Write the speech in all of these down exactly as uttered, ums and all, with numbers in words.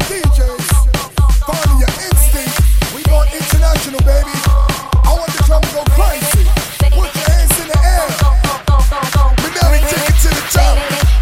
D Js, follow your instinct. We going international, baby. I want the club to go crazy. Put your hands in the air. We never take it to the top.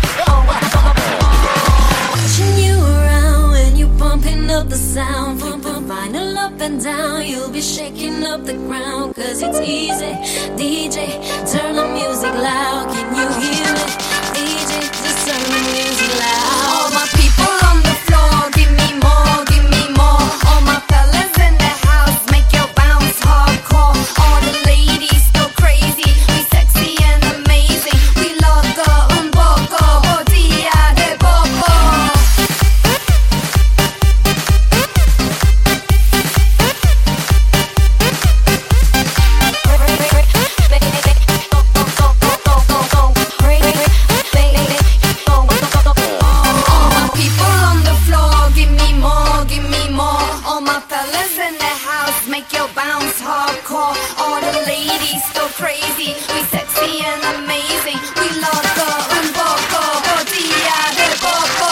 Watching you around when you pumping up the sound. Pump, pump, vinyl up and down. You'll be shaking up the ground. Cause it's easy. D J, turn the music loud. Can you hear it? D J, just turn the music loud. All my people on the floor, give me more, give me more. All my fellas in the house, make your bounce hardcore. All the ladies go crazy, we sexy and amazing. We loco, un poco, botella de poco. All my people on the floor, give me more, give me more. All my fellas in the house, make your bounce hardcore. All the ladies go crazy, we sexy and amazing. We loco, un poco, botella de poco.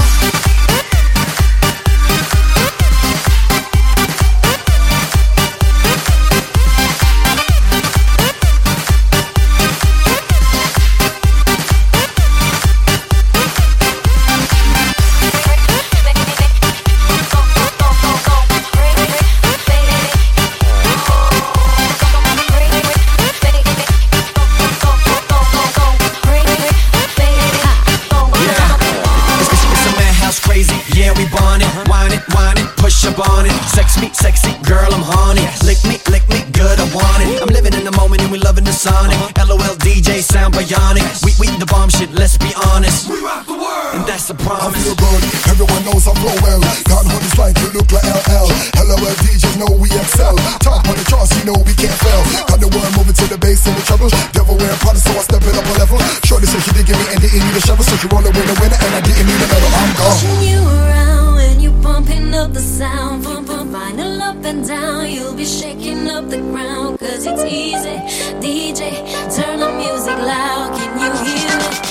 It's a madhouse crazy, yeah, we born it. Whine it, whine it, push up on it. Sex me, sexy, girl, I'm horny. Lick me, lick me, good, I want it. I'm living in the moment and we loving the sonic. LOL D J sound bionic. We, we the bomb shit, let's be honest. We rock the world, and that's a I promise. feel good, everyone knows I flow well. Can't hold this like you look like L L. Hello, D Js know we excel. Top on the charts, you know we can't fail. Got the world moving to the bass and the treble. Devil wearing Prada, so I step it up a level. Shorty said she did give me and didn't need a shovel, so she rollin' with the winner and I didn't need a medal. I'm gone. Watching you around when you pumping up the sound. Pump, pump, vinyl up and down. You'll be shaking up the ground. Cause it's easy. D J, turn the music loud. Can you hear it?